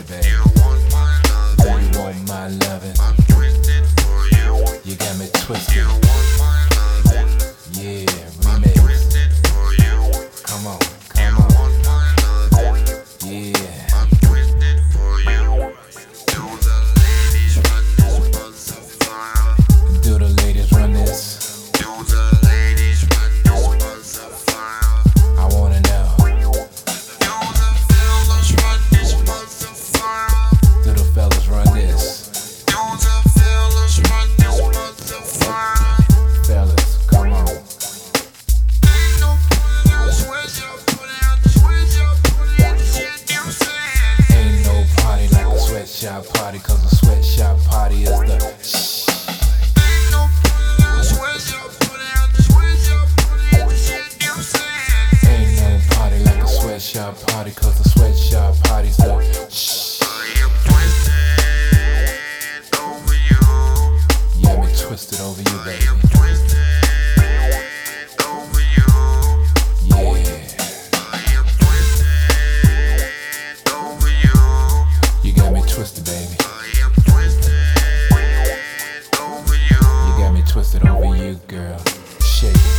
baby. You want my love, Do you want my loving? I'm twisted for you. You got me twisted. You want my love, Yeah, I'm remix. twisted for you. Come on, You come on. want my love, Yeah. I'm twisted for you. Do the ladies run this buzz of fire? Do the ladies run this? Do the ladies run this buzz of fire? I wanna know. Do the fellas run this buzz of fire? Do the fellas run this? Do the fellas run this buzz of fire? Fellas, come on. Ain't no putting out, switch up, put out, switch up, put out, shit you saying. Ain't no party like a sweatshop party, cause a sweatshop party is the shh. Ain't no putting out, switch up, put out, switch up, put out, shit you saying. Ain't no party like a sweatshop party, cause a sweatshop party's the shh. I am twisted over you. Yeah, me twisted over you, I baby. am twisted over you. Yeah, I am twisted over you. you got me twisted, baby. I am twisted over you. You got me twisted over you, girl. Shake it.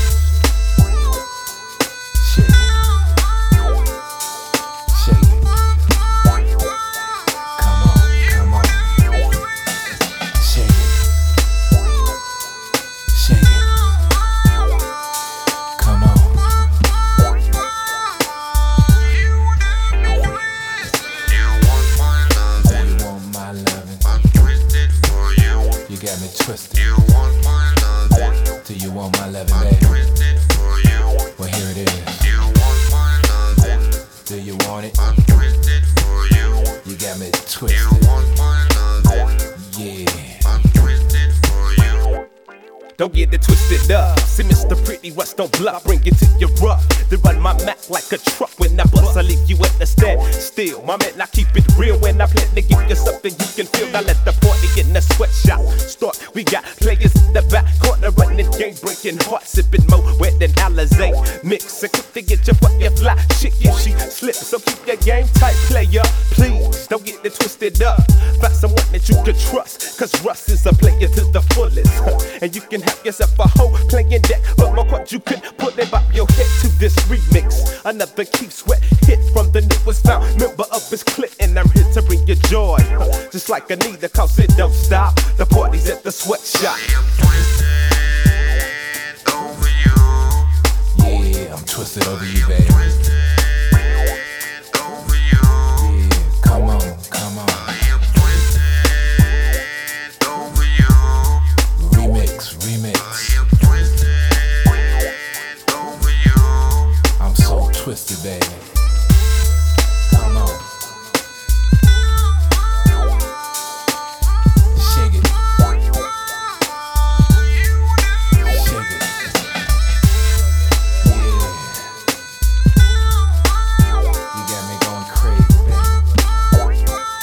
Shake it. Shake it. Come on, come on. Shake it. Shake it. Come on. You want my love, Do you want my loving? I'm twisted for you. You got me twisted. You want my love, Do you want my loving, I'm baby? twisted for you. Well, here it is. You want my love, Do you want it? I'm twisted for you. You got me You twisted. want my love, Yeah. I'm twisted for you. Don't get it twisted up. See Mr. Pretty West, don't bluff. Bring it to your rough. They run my Mac like a truck. When I bust, I leave you at the stand still. My man, I keep it real. When I plan to give you something you can feel. I let the party in the sweatshop start. We got players in the back corner running game, breaking hearts, sipping more wet than Alizé. Mix and quick to get your fucking fly shit if she slips. So keep your game tight, player. Please don't get it twisted up. Find someone that you can trust. Cause Russ is a player to the fullest. And you can have yourself a whole playing deck. But more what you can pull it up your head to this remix. Another Keith Sweat hit from the newest found member of his clique. And I'm here to bring you joy. Just like Anita, cause it don't stop. The party's at the sweatshop. I am twisted over you. Yeah, I'm twisted over you, baby. Twisted over you. Yeah, come on, come on. I am twisted over you. Remix, remix. I am twisted over you. I'm so twisted, baby. Come on. Shake it. Shake it. Yeah. You got me going crazy, baby.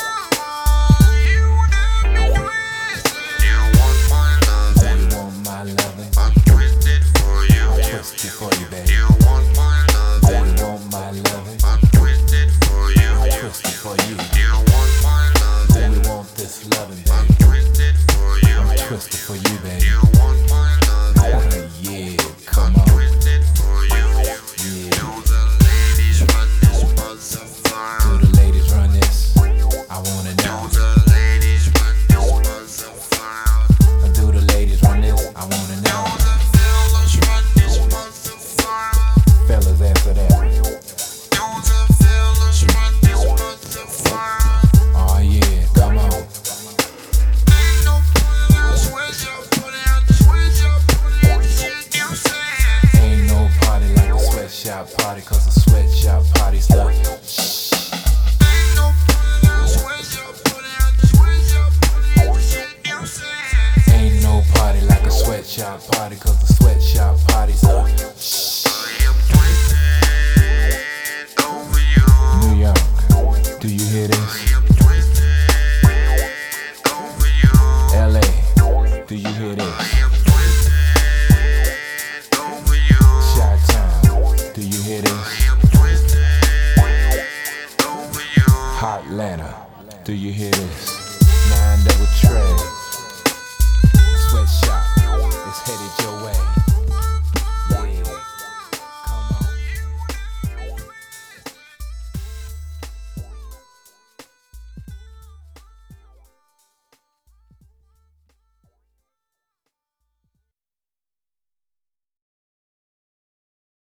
You want my love, Do you want my loving? I'm twisted for you. Twisted for you, baby. You want my love, Do you want my loving? I'm twisted for you. Twisted for you. You want my love, Do you want this loving, I'm baby? twisted for you. I'm twisted for you, baby. You want my love, Yeah, come I'm on. twisted for you. Yeah. Do the ladies run this buzz of Do fire? the ladies run this? I wanna Do know. the ladies run this buzz of fire? Do the ladies run this? I wanna Do know. the fellas run this buzz of fire? Fellas, answer that. Do the fellas run this buzz of fire? Oh yeah, come on. Ain't no putting out, switch up, put out, switch up, put out, shit you saying. Ain't no party like a sweatshop party, cause a sweatshop party's the shh. Ain't no putting out, switch up, put out, switch up, put out, shit you saying. Ain't no party like a sweatshop party, cause the sweatshop party's the shh. I am twisted over you. New York, do you hear I this? am twisted over you. LA, do you hear I this? am twisted over you. Chi-Town, do you hear this? I am twisted over you. Hotlanta, Do you hear this?